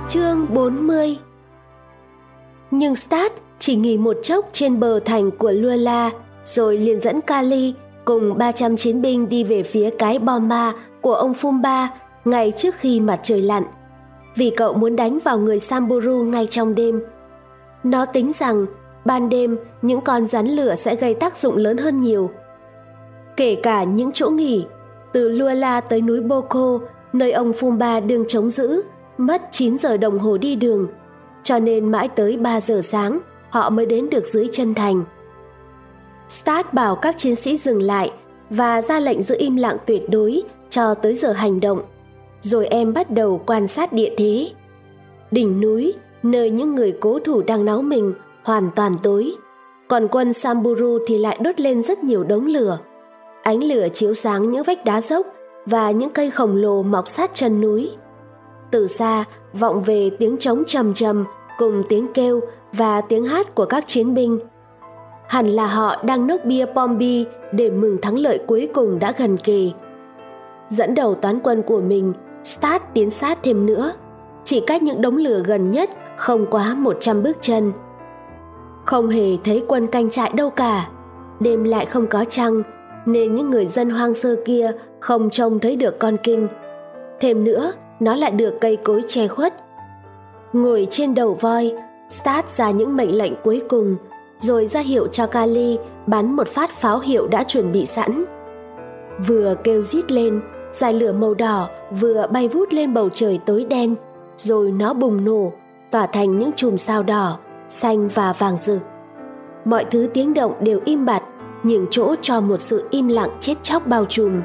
Chương 40. Nhưng Start chỉ nghỉ một chốc trên bờ thành của Luela, rồi liền dẫn Kali cùng 300 chiến binh đi về phía cái bom ma của ông Fumba ngay trước khi mặt trời lặn, vì cậu muốn đánh vào người Samburu ngay trong đêm. Nó tính rằng ban đêm những con rắn lửa sẽ gây tác dụng lớn hơn nhiều. Kể cả những chỗ nghỉ, từ Luela tới núi Boko, nơi ông Fumba đương trống giữ, mất 9 giờ đồng hồ đi đường, cho nên mãi tới 3 giờ sáng họ mới đến được dưới chân thành. Start bảo các chiến sĩ dừng lại và ra lệnh giữ im lặng tuyệt đối cho tới giờ hành động. Rồi em bắt đầu quan sát địa thế. Đỉnh núi, nơi những người cố thủ đang náo mình, hoàn toàn tối. Còn quân Samburu thì lại đốt lên rất nhiều đống lửa. Ánh lửa chiếu sáng những vách đá dốc và những cây khổng lồ mọc sát chân núi. Từ xa vọng về tiếng trống trầm trầm cùng tiếng kêu và tiếng hát của các chiến binh. Hẳn là họ đang nốc bia Pombi để mừng thắng lợi cuối cùng đã gần kề. Dẫn đầu toán quân của mình, Start tiến sát thêm nữa, chỉ cách những đống lửa gần nhất không quá 100 bước chân. Không hề thấy quân canh trại đâu cả. Đêm lại không có trăng, nên những người dân hoang sơ kia không trông thấy được con kinh. Thêm nữa, nó lại được cây cối che khuất. Ngồi trên đầu voi, Start ra những mệnh lệnh cuối cùng, rồi ra hiệu cho Kali bắn một phát pháo hiệu đã chuẩn bị sẵn. Vừa kêu rít lên, dải lửa màu đỏ vừa bay vút lên bầu trời tối đen, rồi nó bùng nổ, tỏa thành những chùm sao đỏ, xanh và vàng rực. Mọi thứ tiếng động đều im bặt, nhường chỗ cho một sự im lặng chết chóc bao trùm.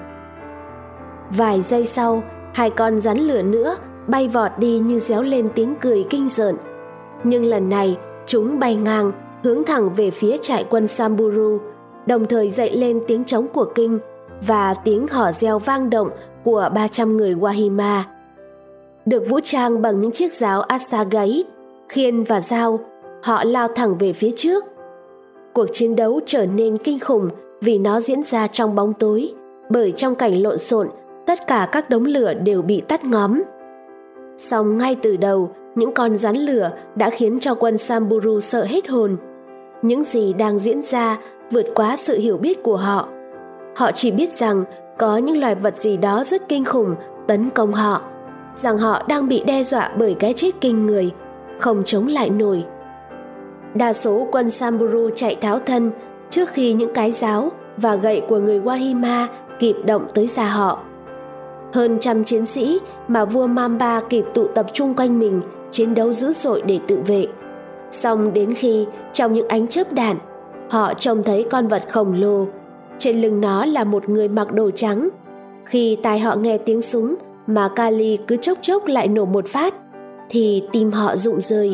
Vài giây sau, 2 con rắn lửa nữa bay vọt đi như réo lên tiếng cười kinh rợn. Nhưng lần này, chúng bay ngang, hướng thẳng về phía trại quân Samburu, đồng thời dậy lên tiếng trống của kinh và tiếng hò reo vang động của 300 người Wahima. Được vũ trang bằng những chiếc giáo Asagait, khiên và dao, họ lao thẳng về phía trước. Cuộc chiến đấu trở nên kinh khủng vì nó diễn ra trong bóng tối, bởi trong cảnh lộn xộn, tất cả các đống lửa đều bị tắt ngóm. Song ngay từ đầu, những con rắn lửa đã khiến cho quân Samburu sợ hết hồn. Những gì đang diễn ra vượt quá sự hiểu biết của họ. Họ chỉ biết rằng có những loài vật gì đó rất kinh khủng tấn công họ, rằng họ đang bị đe dọa bởi cái chết kinh người, không chống lại nổi. Đa số quân Samburu chạy tháo thân trước khi những cái giáo và gậy của người Wahima kịp động tới xa họ. Hơn 100 chiến sĩ mà vua Mamba kịp tụ tập chung quanh mình chiến đấu dữ dội để tự vệ. Song đến khi trong những ánh chớp đạn, họ trông thấy con vật khổng lồ. Trên lưng nó là một người mặc đồ trắng. Khi tai họ nghe tiếng súng mà Kali cứ chốc chốc lại nổ một phát, thì tim họ rụng rời.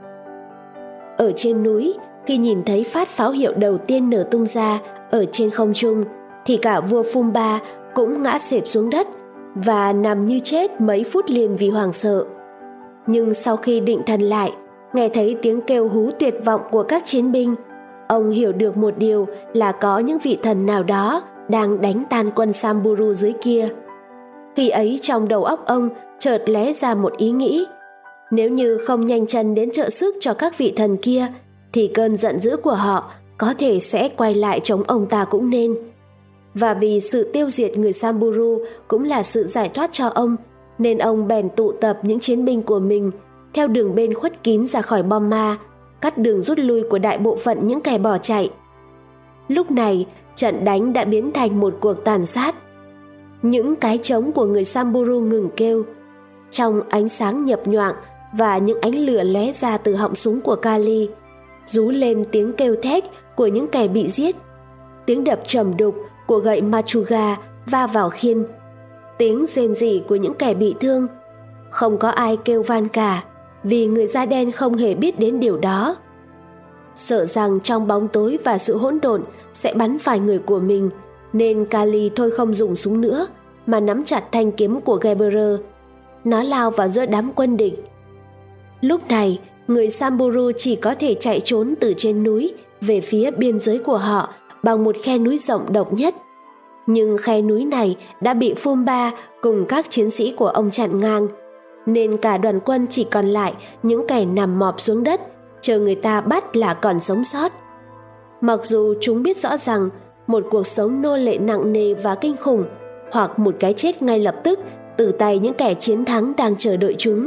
Ở trên núi, khi nhìn thấy phát pháo hiệu đầu tiên nở tung ra ở trên không trung, thì cả vua Fumba cũng ngã xẹp xuống đất và nằm như chết mấy phút liền vì hoảng sợ. Nhưng sau khi định thần lại, nghe thấy tiếng kêu hú tuyệt vọng của các chiến binh, ông hiểu được một điều là có những vị thần nào đó đang đánh tan quân Samburu dưới kia. Khi ấy trong đầu óc ông chợt lóe ra một ý nghĩ: nếu như không nhanh chân đến trợ sức cho các vị thần kia, thì cơn giận dữ của họ có thể sẽ quay lại chống ông ta cũng nên. Và vì sự tiêu diệt người Samburu cũng là sự giải thoát cho ông, nên ông bèn tụ tập những chiến binh của mình theo đường bên khuất kín ra khỏi bom ma, cắt đường rút lui của đại bộ phận những kẻ bỏ chạy. Lúc này, trận đánh đã biến thành một cuộc tàn sát. Những cái trống của người Samburu ngừng kêu. Trong ánh sáng nhập nhoạng và những ánh lửa lóe ra từ họng súng của Kali, rú lên tiếng kêu thét của những kẻ bị giết. Tiếng đập trầm đục của gậy Machuga va vào khiên, tiếng rên rỉ của những kẻ bị thương. Không có ai kêu van cả, vì người da đen không hề biết đến điều đó. Sợ rằng trong bóng tối và sự hỗn độn sẽ bắn phải người của mình, nên Kali thôi không dùng súng nữa, mà nắm chặt thanh kiếm của Geberer. Nó lao vào giữa đám quân địch. Lúc này, người Samburu chỉ có thể chạy trốn từ trên núi về phía biên giới của họ bằng một khe núi rộng độc nhất. Nhưng khe núi này đã bị Fumba cùng các chiến sĩ của ông chặn ngang. nên cả đoàn quân chỉ còn lại những kẻ nằm mọp xuống đất, chờ người ta bắt là còn sống sót. Mặc dù chúng biết rõ rằng một cuộc sống nô lệ nặng nề và kinh khủng, hoặc một cái chết ngay lập tức từ tay những kẻ chiến thắng đang chờ đợi chúng.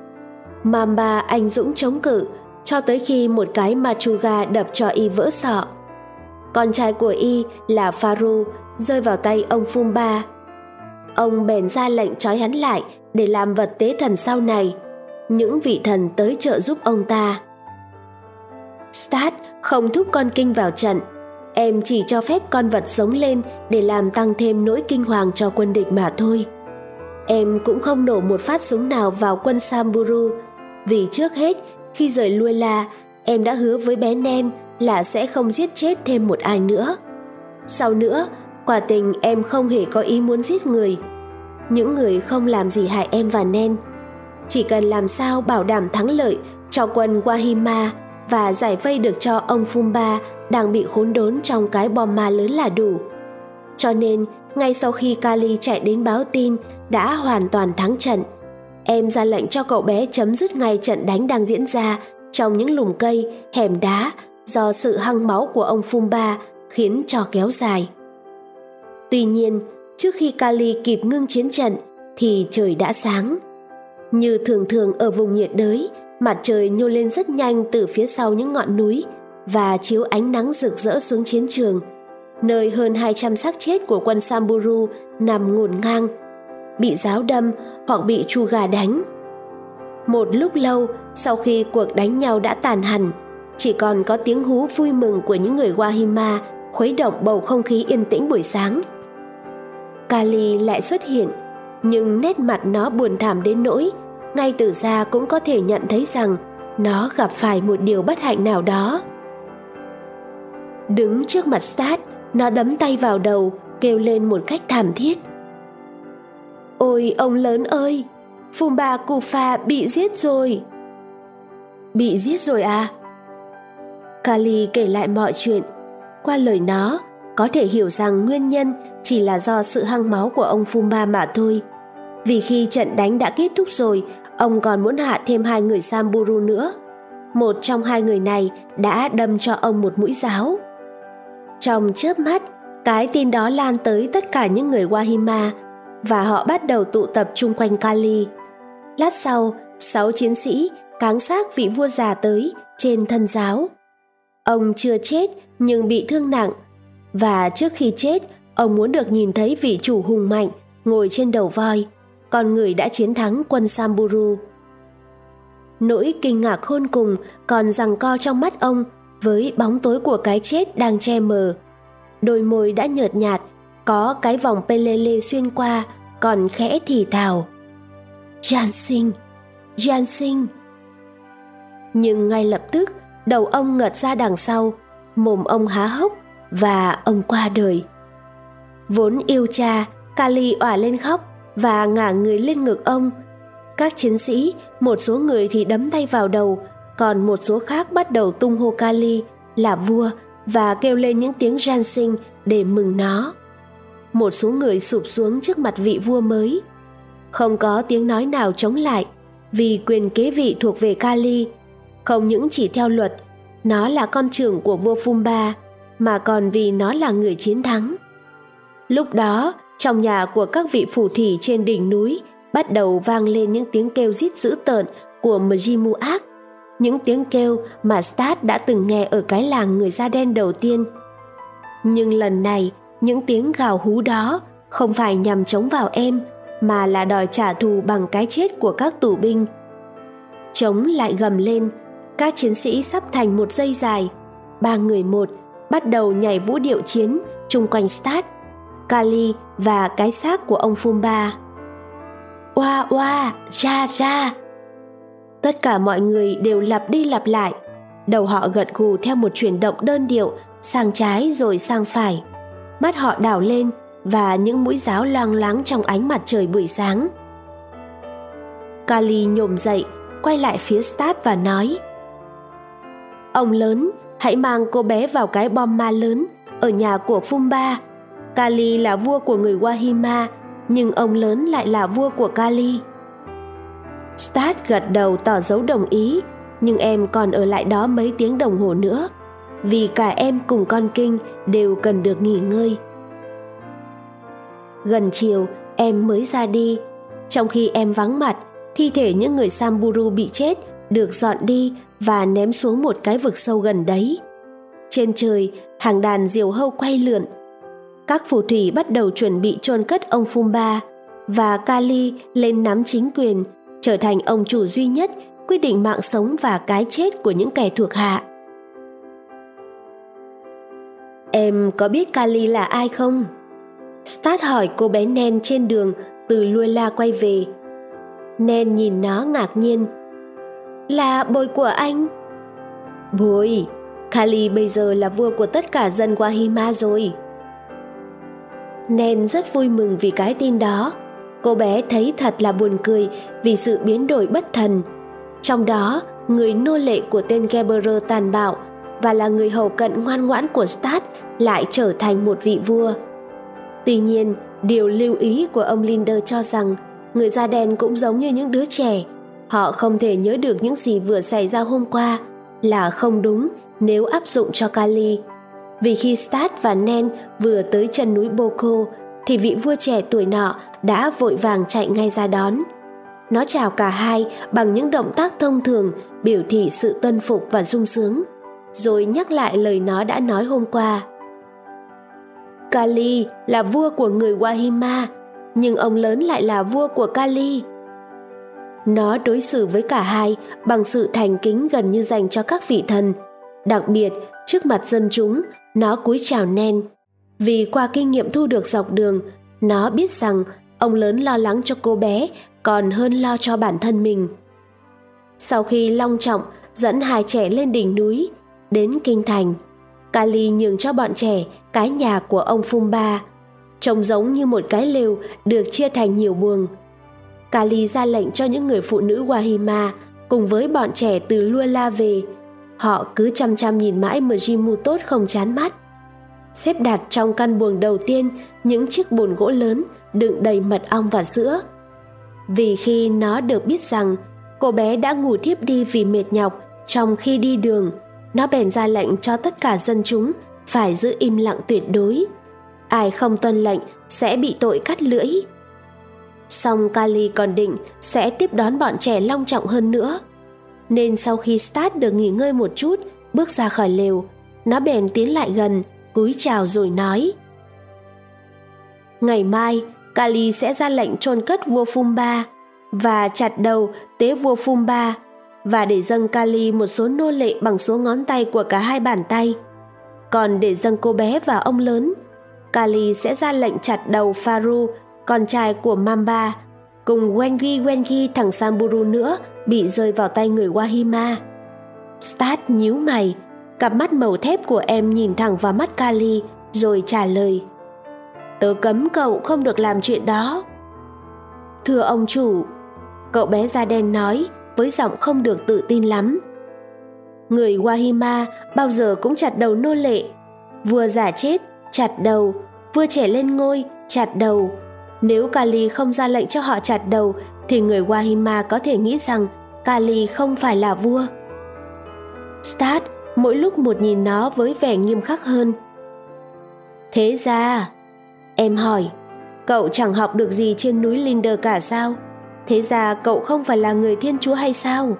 Mamba anh dũng chống cự cho tới khi một cái Machuga đập cho y vỡ sọ. Con trai của y là Faru rơi vào tay ông Fumba. Ông bèn ra lệnh trói hắn lại để làm vật tế thần sau này. Những vị thần tới trợ giúp ông ta. Start không thúc con kinh vào trận. Em chỉ cho phép con vật sống lên để làm tăng thêm nỗi kinh hoàng cho quân địch mà thôi. Em cũng không nổ một phát súng nào vào quân Samburu, vì trước hết khi rời Luela, em đã hứa với bé Nen là sẽ không giết chết thêm một ai nữa. Sau nữa, quả tình em không hề có ý muốn giết người. Những người không làm gì hại em và Nen. Chỉ cần làm sao bảo đảm thắng lợi cho quân Wahima và giải vây được cho ông Fumba đang bị khốn đốn trong cái bom ma lớn là đủ. Cho nên, ngay sau khi Kali chạy đến báo tin đã hoàn toàn thắng trận, em ra lệnh cho cậu bé chấm dứt ngay trận đánh đang diễn ra trong những lùm cây, hẻm đá do sự hăng máu của ông Fumba khiến cho kéo dài. Tuy nhiên, trước khi Kali kịp ngưng chiến trận thì trời đã sáng. Như thường thường ở vùng nhiệt đới, mặt trời nhô lên rất nhanh từ phía sau những ngọn núi và chiếu ánh nắng rực rỡ xuống chiến trường, nơi hơn 200 xác chết của quân Samburu nằm ngổn ngang, bị giáo đâm hoặc bị Chuga đánh. Một lúc lâu sau khi cuộc đánh nhau đã tàn hẳn, chỉ còn có tiếng hú vui mừng của những người Wahima khuấy động bầu không khí yên tĩnh buổi sáng. Kali lại xuất hiện, nhưng nét mặt nó buồn thảm đến nỗi ngay từ xa cũng có thể nhận thấy rằng nó gặp phải một điều bất hạnh nào đó. Đứng trước mặt Start, nó đấm tay vào đầu, kêu lên một cách thảm thiết. Ôi ông lớn ơi, Fumba Kufa bị giết rồi. Bị giết rồi à? Kali kể lại mọi chuyện. Qua lời nó, có thể hiểu rằng nguyên nhân chỉ là do sự hăng máu của ông Fumba mà thôi. Vì khi trận đánh đã kết thúc rồi, ông còn muốn hạ thêm 2 người Samburu nữa. Một trong 2 người này đã đâm cho ông một mũi giáo. Trong chớp mắt, cái tin đó lan tới tất cả những người Wahima và họ bắt đầu tụ tập chung quanh Kali. Lát sau, 6 chiến sĩ cáng xác vị vua già tới trên thân giáo. Ông chưa chết nhưng bị thương nặng, và trước khi chết, ông muốn được nhìn thấy vị chủ hùng mạnh ngồi trên đầu voi, con người đã chiến thắng quân Samburu. Nỗi kinh ngạc khôn cùng còn giằng co trong mắt ông với bóng tối của cái chết đang che mờ. Đôi môi đã nhợt nhạt, có cái vòng pelele xuyên qua, còn khẽ thì thào. Jansin, Jansin. Nhưng ngay lập tức, đầu ông ngợt ra đằng sau, mồm ông há hốc và ông qua đời. Vốn yêu cha, Kali òa lên khóc và ngả người lên ngực ông. Các chiến sĩ, một số người thì đấm tay vào đầu, còn một số khác bắt đầu tung hô Kali là vua và kêu lên những tiếng Jansin để mừng nó. Một số người sụp xuống trước mặt vị vua mới. Không có tiếng nói nào chống lại, vì quyền kế vị thuộc về Kali. Không những chỉ theo luật, nó là con trưởng của vua Fumba, mà còn vì nó là người chiến thắng. Lúc đó, trong nhà của các vị phù thủy trên đỉnh núi bắt đầu vang lên những tiếng kêu rít dữ tợn của Mjimuak, những tiếng kêu mà Start đã từng nghe ở cái làng người da đen đầu tiên. Nhưng lần này, những tiếng gào hú đó không phải nhằm chống vào em, mà là đòi trả thù bằng cái chết của các tù binh. Trống lại gầm lên, các chiến sĩ sắp thành một dây dài, 3 người một bắt đầu nhảy vũ điệu chiến chung quanh Start, Kali và cái xác của ông Fumba. Oa oa, ra ra. Tất cả mọi người đều lặp đi lặp lại, đầu họ gật gù theo một chuyển động đơn điệu, sang trái rồi sang phải. Mắt họ đảo lên và những mũi giáo loang loáng trong ánh mặt trời buổi sáng. Kali nhổm dậy, quay lại phía Start và nói: Ông lớn, hãy mang cô bé vào cái bom ma lớn ở nhà của Fumba. Kali là vua của người Wahima, nhưng ông lớn lại là vua của Kali. Stat gật đầu tỏ dấu đồng ý, nhưng em còn ở lại đó mấy tiếng đồng hồ nữa, vì cả em cùng con Kinh đều cần được nghỉ ngơi. Gần chiều, em mới ra đi. Trong khi em vắng mặt, thi thể những người Samburu bị chết được dọn đi và ném xuống một cái vực sâu gần đấy. Trên trời, hàng đàn diều hâu quay lượn. Các phù thủy bắt đầu chuẩn bị chôn cất ông Fumba, và Kali lên nắm chính quyền, trở thành ông chủ duy nhất quyết định mạng sống và cái chết của những kẻ thuộc hạ. Em có biết Kali là ai không? Stat hỏi cô bé Nen trên đường từ Luela quay về. Nen nhìn nó ngạc nhiên. Là bồi của anh? Bồi, Kali bây giờ là vua của tất cả dân Wahima rồi. Nen rất vui mừng vì cái tin đó. Cô bé thấy thật là buồn cười vì sự biến đổi bất thần. Trong đó, người nô lệ của tên Geberer tàn bạo và là người hầu cận ngoan ngoãn của Stat lại trở thành một vị vua. Tuy nhiên, điều lưu ý của ông Linder cho rằng người da đen cũng giống như những đứa trẻ. Họ không thể nhớ được những gì vừa xảy ra hôm qua là không đúng nếu áp dụng cho Kali. Vì khi Stat và Nen vừa tới chân núi Boko thì vị vua trẻ tuổi nọ đã vội vàng chạy ngay ra đón. Nó chào cả hai bằng những động tác thông thường biểu thị sự tuân phục và sung sướng, rồi nhắc lại lời nó đã nói hôm qua. Kali là vua của người Wahima, nhưng ông lớn lại là vua của Kali. Nó đối xử với cả hai bằng sự thành kính gần như dành cho các vị thần. Đặc biệt, trước mặt dân chúng, nó cúi chào Nen. Vì qua kinh nghiệm thu được dọc đường, nó biết rằng ông lớn lo lắng cho cô bé còn hơn lo cho bản thân mình. Sau khi long trọng dẫn hai trẻ lên đỉnh núi, đến kinh thành, Kali nhường cho bọn trẻ cái nhà của ông Fumba, trông giống như một cái lều được chia thành nhiều buồng. Kali ra lệnh cho những người phụ nữ Wahima cùng với bọn trẻ từ Luela về. Họ cứ chăm chăm nhìn mãi Mjimu tốt không chán mắt. Xếp đặt trong căn buồng đầu tiên những chiếc bồn gỗ lớn đựng đầy mật ong và sữa. Vì khi nó được biết rằng cô bé đã ngủ thiếp đi vì mệt nhọc trong khi đi đường, nó bèn ra lệnh cho tất cả dân chúng phải giữ im lặng tuyệt đối. Ai không tuân lệnh sẽ bị tội cắt lưỡi. Song Kali còn định sẽ tiếp đón bọn trẻ long trọng hơn nữa. Nên sau khi Stat được nghỉ ngơi một chút, bước ra khỏi lều, nó bèn tiến lại gần, cúi chào rồi nói: Ngày mai, Kali sẽ ra lệnh chôn cất vua Fumba và chặt đầu tế vua Fumba, và để dâng Kali một số nô lệ bằng số ngón tay của cả hai bàn tay. Còn để dâng cô bé và ông lớn, Kali sẽ ra lệnh chặt đầu Faru, con trai của Mamba, cùng Wengi thằng Samburu nữa bị rơi vào tay người Wahima. Stat nhíu mày, cặp mắt màu thép của em nhìn thẳng vào mắt Kali rồi trả lời: Tớ cấm cậu không được làm chuyện đó. Thưa ông chủ, cậu bé da đen nói với giọng không được tự tin lắm. Người Wahima bao giờ cũng chặt đầu nô lệ. Vua già chết, chặt đầu. Vua trẻ lên ngôi, chặt đầu. Nếu Kali không ra lệnh cho họ chặt đầu thì người Wahima có thể nghĩ rằng Kali không phải là vua. Stat mỗi lúc một nhìn nó với vẻ nghiêm khắc hơn. Thế ra, em hỏi, cậu chẳng học được gì trên núi Linder cả sao? Thế ra cậu không phải là người Thiên Chúa hay sao?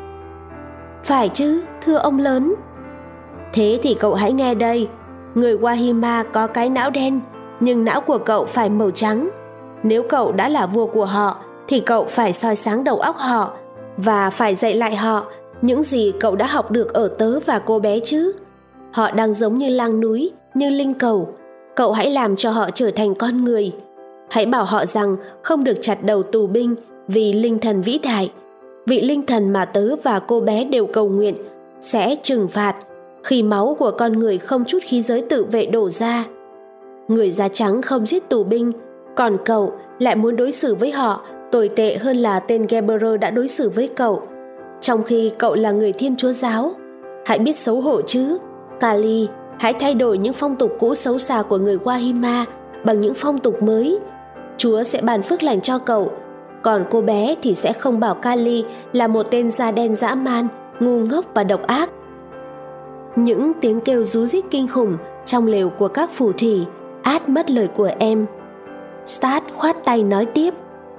Phải chứ, thưa ông lớn. Thế thì cậu hãy nghe đây. Người Wahima có cái não đen, nhưng não của cậu phải màu trắng. Nếu cậu đã là vua của họ, thì cậu phải soi sáng đầu óc họ và phải dạy lại họ những gì cậu đã học được ở tớ và cô bé chứ. Họ đang giống như lang núi, như linh cầu. Cậu hãy làm cho họ trở thành con người. Hãy bảo họ rằng không được chặt đầu tù binh vì linh thần vĩ đại, vị linh thần mà tớ và cô bé đều cầu nguyện sẽ trừng phạt khi máu của con người không chút khí giới tự vệ đổ ra. Người da trắng không giết tù binh, còn cậu lại muốn đối xử với họ tồi tệ hơn là tên Geberer đã đối xử với cậu, trong khi cậu là người Thiên Chúa giáo. Hãy biết xấu hổ chứ, Kali. Hãy thay đổi những phong tục cũ xấu xa của người Wahima bằng những phong tục mới. Chúa sẽ ban phước lành cho cậu, còn cô bé thì sẽ không bảo Kali là một tên da đen dã man, ngu ngốc và độc ác. Những tiếng kêu ríu rít kinh khủng trong lều của các phù thủy át mất lời của em. Stat khoát tay nói tiếp: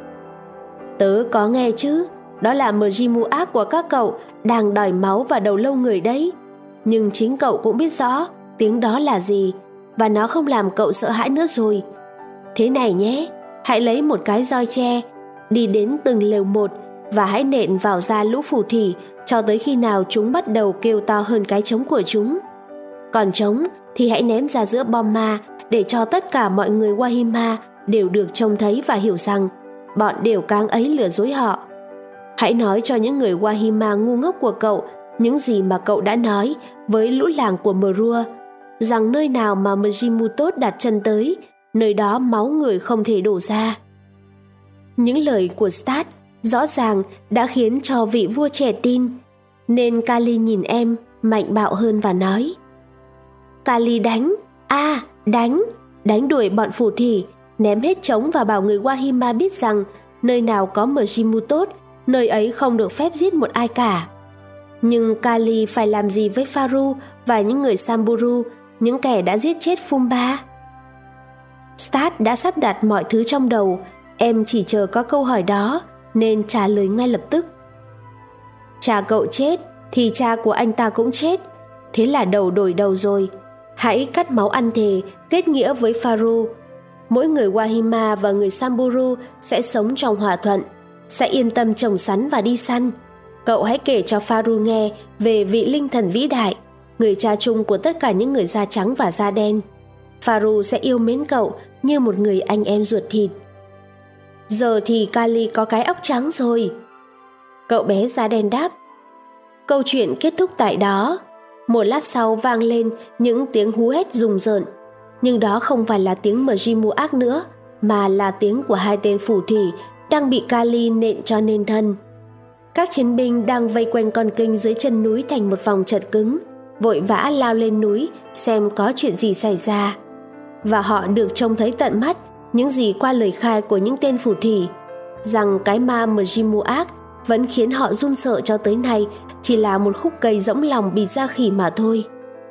Tớ có nghe chứ, đó là Mjimuat của các cậu đang đòi máu và đầu lâu người đấy. Nhưng chính cậu cũng biết rõ tiếng đó là gì, và nó không làm cậu sợ hãi nữa rồi. Thế này nhé, hãy lấy một cái roi tre, đi đến từng lều một và hãy nện vào da lũ phù thủy cho tới khi nào chúng bắt đầu kêu to hơn cái trống của chúng. Còn trống thì hãy ném ra giữa bom ma để cho tất cả mọi người Wahima đều được trông thấy và hiểu rằng bọn đều cáng ấy lừa dối họ. Hãy nói cho những người Wahima ngu ngốc của cậu những gì mà cậu đã nói với lũ làng của Merua, rằng nơi nào mà Mjimutot đặt chân tới, nơi đó máu người không thể đổ ra. Những lời của Stat rõ ràng đã khiến cho vị vua trẻ tin, nên Kali nhìn em mạnh bạo hơn và nói: Kali đánh, đánh đuổi bọn phù thủy, ném hết trống và bảo người Wahima biết rằng nơi nào có Mjimutot, nơi ấy không được phép giết một ai cả. Nhưng Kali phải làm gì với Faru và những người Samburu, những kẻ đã giết chết Fumba? Stat đã sắp đặt mọi thứ trong đầu, em chỉ chờ có câu hỏi đó nên trả lời ngay lập tức. Cha cậu chết thì cha của anh ta cũng chết, thế là đầu đổi đầu rồi. Hãy cắt máu ăn thề, kết nghĩa với Faru. Mỗi người Wahima và người Samburu sẽ sống trong hòa thuận, sẽ yên tâm trồng sắn và đi săn. Cậu hãy kể cho Faru nghe về vị linh thần vĩ đại, người cha chung của tất cả những người da trắng và da đen. Faru sẽ yêu mến cậu như một người anh em ruột thịt. Giờ thì Kali có cái óc trắng rồi. Cậu bé da đen đáp. Câu chuyện kết thúc tại đó. Một lát sau vang lên những tiếng hú hét rùng rợn, nhưng đó không phải là tiếng Mjimuat nữa, mà là tiếng của hai tên phù thủy đang bị Kali nện cho nên thân. Các chiến binh đang vây quanh con kênh dưới chân núi thành một vòng chật cứng, vội vã lao lên núi xem có chuyện gì xảy ra. Và họ được trông thấy tận mắt những gì qua lời khai của những tên phù thủy, rằng cái ma Mjimuat vẫn khiến họ run sợ cho tới nay chỉ là một khúc cây rỗng lòng bịt da khỉ mà thôi.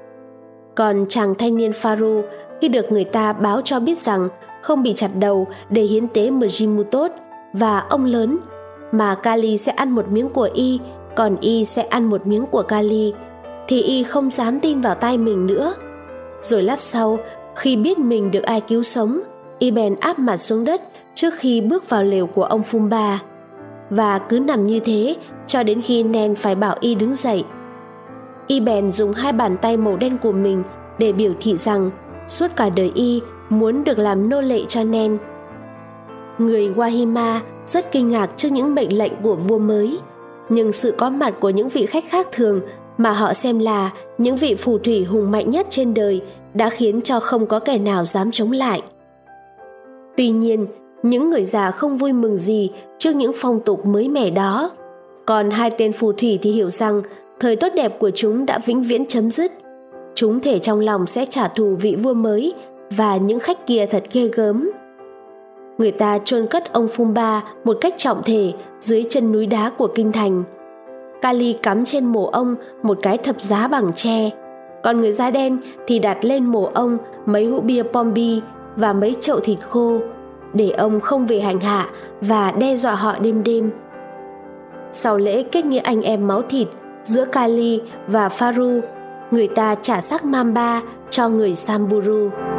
Còn chàng thanh niên Faru, khi được người ta báo cho biết rằng không bị chặt đầu để hiến tế Mjimutot và ông lớn, mà Kali sẽ ăn một miếng của y, còn y sẽ ăn một miếng của Kali, thì y không dám tin vào tai mình nữa. Rồi lát sau, khi biết mình được ai cứu sống, y bèn áp mặt xuống đất trước khi bước vào lều của ông Fumba, và cứ nằm như thế cho đến khi Nen phải bảo y đứng dậy. Y bèn dùng hai bàn tay màu đen của mình để biểu thị rằng suốt cả đời y muốn được làm nô lệ cho Nen. Người Wahima rất kinh ngạc trước những mệnh lệnh của vua mới, nhưng sự có mặt của những vị khách khác thường mà họ xem là những vị phù thủy hùng mạnh nhất trên đời đã khiến cho không có kẻ nào dám chống lại. Tuy nhiên, những người già không vui mừng gì trước những phong tục mới mẻ đó, còn hai tên phù thủy thì hiểu rằng thời tốt đẹp của chúng đã vĩnh viễn chấm dứt. Chúng thể trong lòng sẽ trả thù vị vua mới và những khách kia thật ghê gớm. Người ta chôn cất ông Fumba một cách trọng thể dưới chân núi đá của kinh thành. Kali cắm trên mộ ông một cái thập giá bằng tre, còn người da đen thì đặt lên mộ ông mấy hũ bia pombi và mấy chậu thịt khô, để ông không về hành hạ và đe dọa họ đêm đêm. Sau lễ kết nghĩa anh em máu thịt giữa Kali và Faru, người ta trả xác Mamba cho người Samburu.